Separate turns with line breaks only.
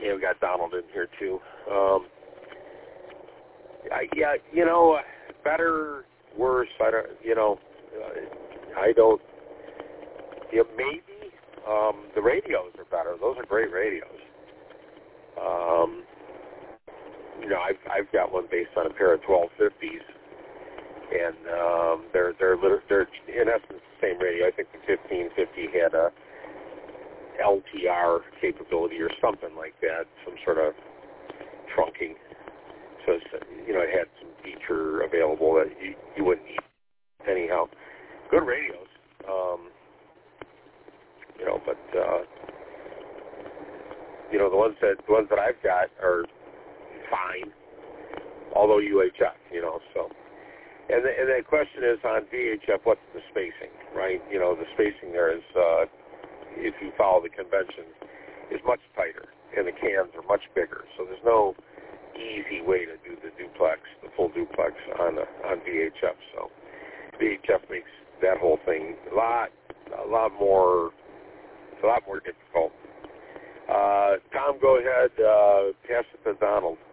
Yeah, we got Donald in here too. Better, worse. Maybe the radios are better. Those are great radios. I've got one based on a pair of 1250s, and they're in essence the same radio. I think the 1550 had a LTR capability or something like that, some sort of trunking. So it had some feature available that you wouldn't need anyhow. Good radios, but the ones that I've got are fine, although UHF, so. And the question is on VHF, what's the spacing, right? The spacing there is, if you follow the convention, is much tighter, and the cans are much bigger. So there's no easy way to do the full duplex on VHF. So VHF makes that whole thing a lot more difficult. Tom, go ahead, pass it to Donald.